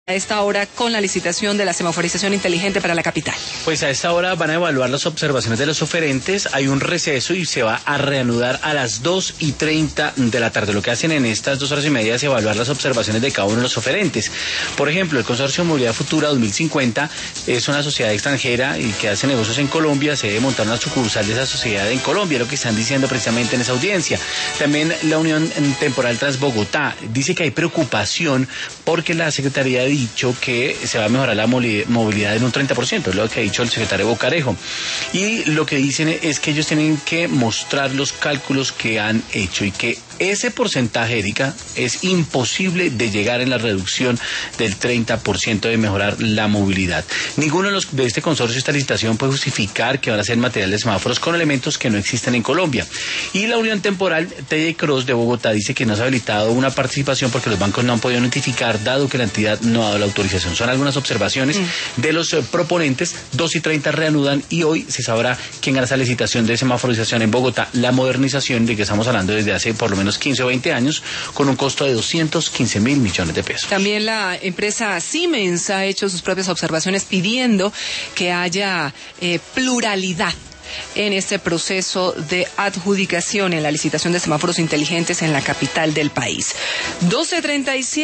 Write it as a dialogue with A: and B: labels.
A: A esta hora con la licitación de la semaforización inteligente para la capital.
B: Pues a esta hora van a evaluar las observaciones de los oferentes, hay un receso y se va a reanudar a las 2:30 de la tarde. Lo que hacen en estas 2 horas y media es evaluar las observaciones de cada uno de los oferentes. Por ejemplo, el Consorcio de Movilidad Futura 2050 es una sociedad extranjera y que hace negocios en Colombia, se debe montar una sucursal de esa sociedad en Colombia, lo que están diciendo precisamente en esa audiencia. También la Unión Temporal Transbogotá dice que hay preocupación porque la Secretaría de dicho que se va a mejorar la movilidad en un 30%, es lo que ha dicho el secretario Bocarejo. Y lo que dicen es que ellos tienen que mostrar los cálculos que han hecho y que ese porcentaje, Erika, es imposible de llegar en la reducción del 30% de mejorar la movilidad. Ninguno de este consorcio, esta licitación, puede justificar que van a ser material de semáforos con elementos que no existen en Colombia. Y la Unión Temporal TD Cross de Bogotá dice que no se ha habilitado una participación porque los bancos no han podido notificar, dado que la entidad no ha dado la autorización. Son algunas observaciones de los proponentes. 2:30 reanudan y hoy se sabrá quién gana esa licitación de semaforización en Bogotá, la modernización de que estamos hablando desde hace por lo menos 15 o 20 años, con un costo de 215.000 millones de pesos.
A: También la empresa Siemens ha hecho sus propias observaciones pidiendo que haya pluralidad en este proceso de adjudicación en la licitación de semáforos inteligentes en la capital del país. 12:37